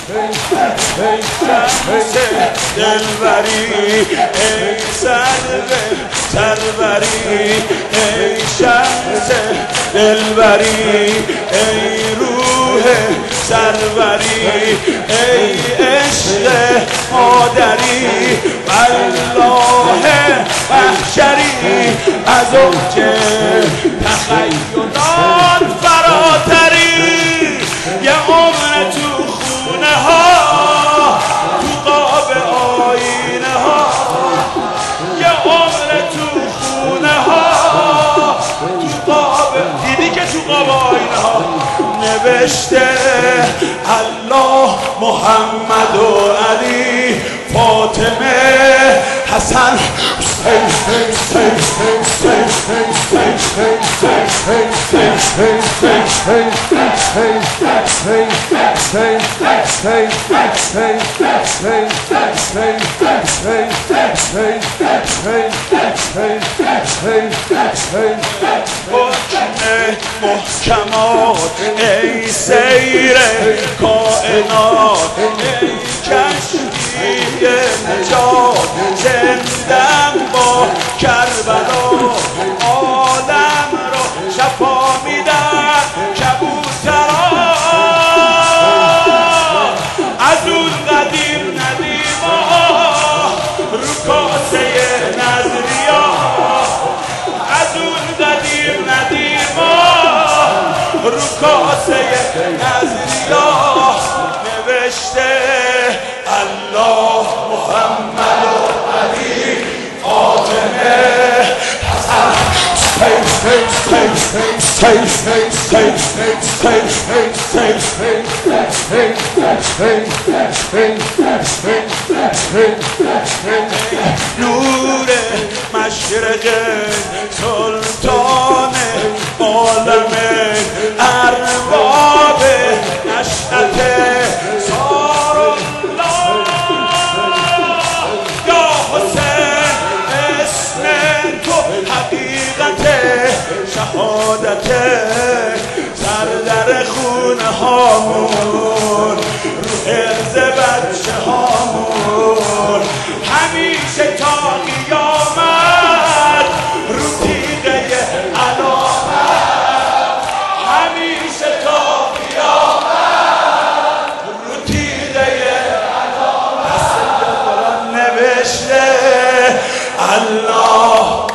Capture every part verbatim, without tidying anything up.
شمس دلبری ای سرو سروری ای شمس دلبری ای روح سروری ای عشق مادری والله محشری از اوج تخیلات فراتری یه عمر تو خونه ها تو قاب آینه ها یه عمر تو خونه ها تو قاب دیدی که تو قاب آینه ها نوشته الله محمد و علی فاطمه حسن محکمات ای سیر کائنات ای کشتی نجات زندم با کربلا عالم رو شفا میدن کبوترها از اون قدیم ندیما رو کاسه نظریا از اون قدیم ندیما رو کاسه نظریا نوشته الله محمد و علی فاطمه حسن نور مشرق سلطان عالم ارباب نشأت سار الله یا حسین اسم تو حقیقت شهادت سر در خونه هامون رو حرز بچه هامون همیشه تا قیامت رو تیغه علامت همیشه تا قیامت رو تیغه علامت دست قرآن نوشته الله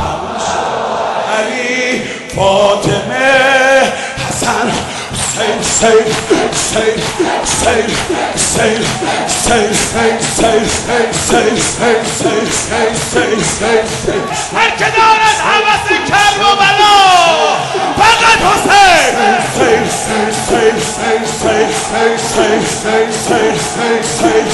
علی فاطمه حسن حسین حسین حسین حسین حسین حسین حسین حسین حسین حسین هر که دارد هوس کربلا فقط حسین حسین حسین حسین حسین حسین حسین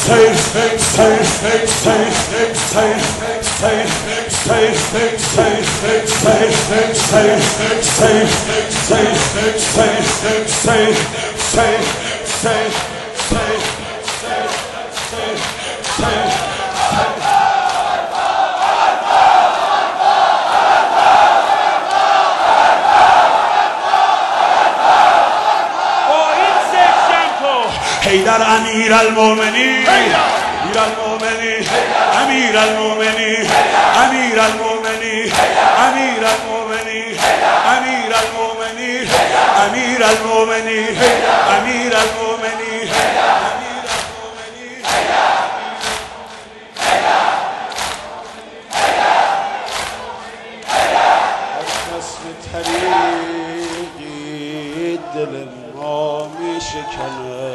say, say, say, say, say, say, say, say, say, say, say, say, say, say, say, say, say. حیدر امیر المومنین امیر المومنین امیر المومنین امیر المومنین امیر المومنین امیر المومنین امیر المومنین امیر المومنین طریقی دل ما می شکنه.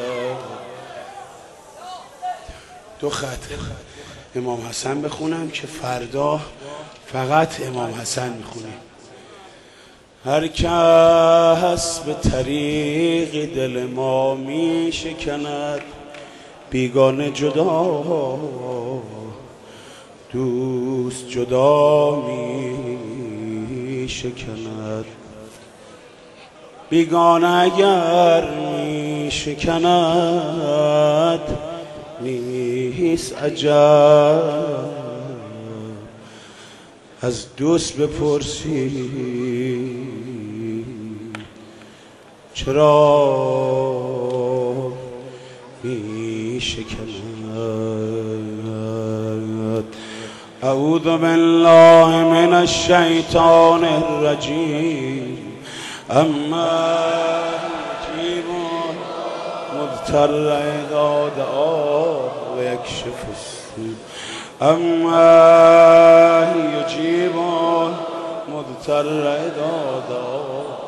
دو خط امام حسن بخونم که فردا فقط امام حسن میخونیم. هر کس به طریق دل ما می شکند، بیگانه جدا دوست جدا می شکند. بیگانه اگر می شکند نیست عجب، از دوست بپرسی چرا می شکند. اعوذ بالله من الشیطان الرجیم. اما یجیب مضطر اذا دعاه و یکشف السوء. اما یجیب مضطر اذا دعاه.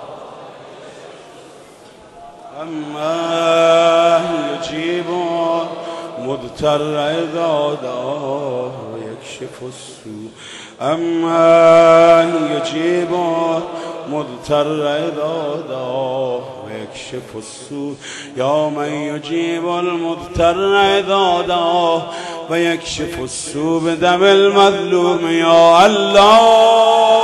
اما یجیب مضطر اذا دعاه و یکشف السوء. اما یجیب مضطر اذا دعاه و یکشف السوء. یا من یجیب المضطر اذا دعاه و یکشف السوء بدم المظلوم. یا الله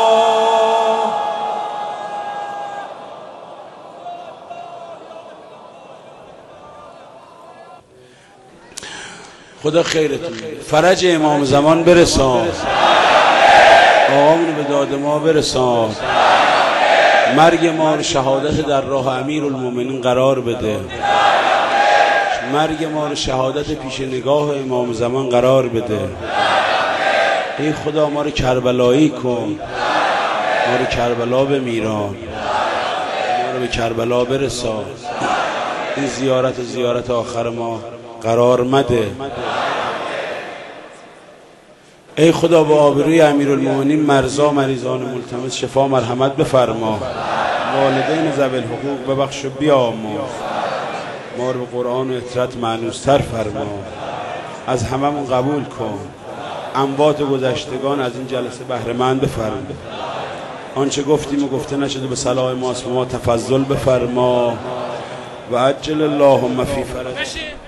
خدا خیرتون فرج امام زمان برسان، آقامون به داد ما برسان، مرگ ما رو شهادت در راه امیرالمومنین قرار بده، مرگ ما رو شهادت پیش نگاه امام زمان قرار بده. ای خدا ما رو کربلایی کن، ما رو کربلا بمیران، ما رو به کربلا برسان. این زیارت و زیارت آخر ما قرار مده. ای خدا با آبروی امیرالمومنین مرزا مریضان ملتمس شفا مرحمت بفرما، والدین ذوی الحقوق ببخش و بیامرز، ما رو به قرآن و اطرت مانوستر فرما، از هممون قبول کن، اموات گذشتگان از این جلسه بهره مند بفرما، آنچه گفتیم و گفته نشده به صلاح ماست ما تفضل بفرما و عجل اللهم فی فرج.